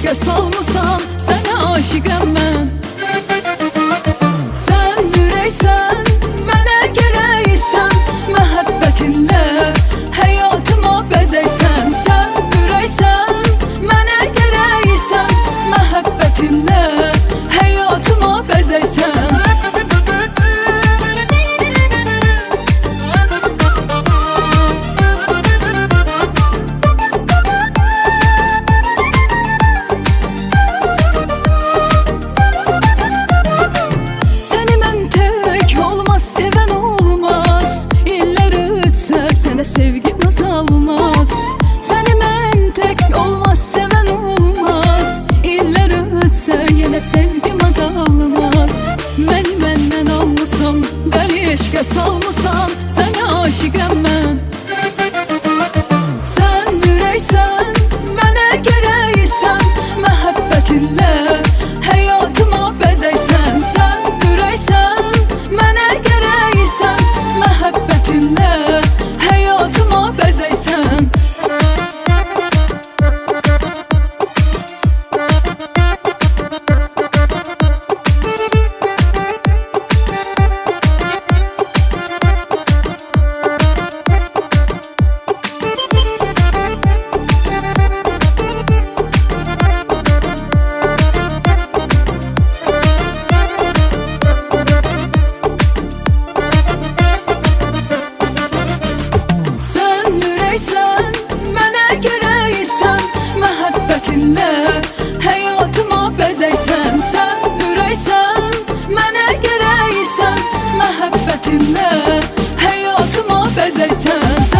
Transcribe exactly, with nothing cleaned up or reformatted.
eşqə salmısan, sənə aşiqəm mən. Sən ürəksən, mənə gərəksən, məhəbbətinlə həyatıma bəzəksən. Sən ürəksən, mənə gərəksən, məhəbbətinlə həyatıma bəzəksən. Sevgim azalmaz, səni mən tək olmaz, sevən olmaz. İllər ötsə yenə sevgim azalmaz. Məni məndən almısan, dəli eşqə salmısan, sənə aşiqəm mən. Sən ürəksən, mənə gərəksən, məhəbbətinlə həyatıma bəzəksən. Sən ürəksən, mənə gərəksən, məhəbbətinlə həyatıma bəzəksən. Həyatıma bəzəksən. Sən ürəksən, mənə gərəksən, məhəbbətinlə həyatıma bəzəksən.